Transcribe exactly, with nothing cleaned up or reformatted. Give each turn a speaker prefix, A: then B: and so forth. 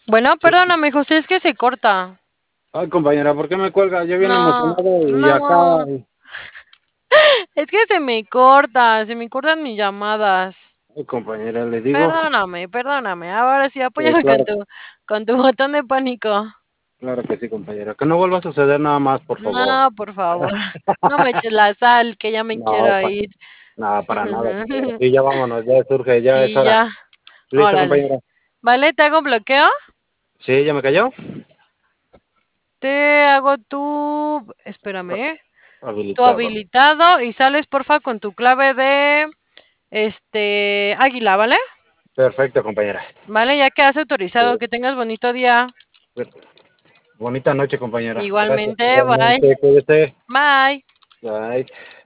A: Bueno, perdóname, José, es que se corta.
B: Ay, compañera, ¿por qué me cuelga? Yo bien
A: No,
B: emocionado y acá,
A: no. Es que se me corta, se me cortan mis llamadas.
B: ay, compañera, le digo,
A: Perdóname, perdóname. Ahora sí,
B: eh,
A: apóyame con
B: claro,
A: tu, con tu botón de pánico.
B: claro que sí, compañera. Que no vuelva a suceder nada más, por favor.
A: No, por favor. No me eches la sal, que ya me
B: No,
A: quiero
B: pa-
A: ir.
B: nada, para nada, compañera. Sí, ya vámonos, ya surge, ya es
A: Sí,
B: hora.
A: ya.
B: ¿Listo,
A: Órale.
B: compañera?
A: ¿Vale? ¿Te hago bloqueo?
B: Sí, ¿ya me cayó?
A: Te hago tu... Espérame, ¿eh? Tu
B: Habilitado.
A: habilitado y sales, porfa, con tu clave de... Este... Águila, ¿vale?
B: Perfecto, compañera.
A: Vale, ya quedas autorizado.
B: Eh,
A: Que tengas bonito día.
B: Bonita noche, compañera. Gracias,
A: Igualmente, bye.
B: igualmente. Cuídese.
A: Bye.
B: Bye.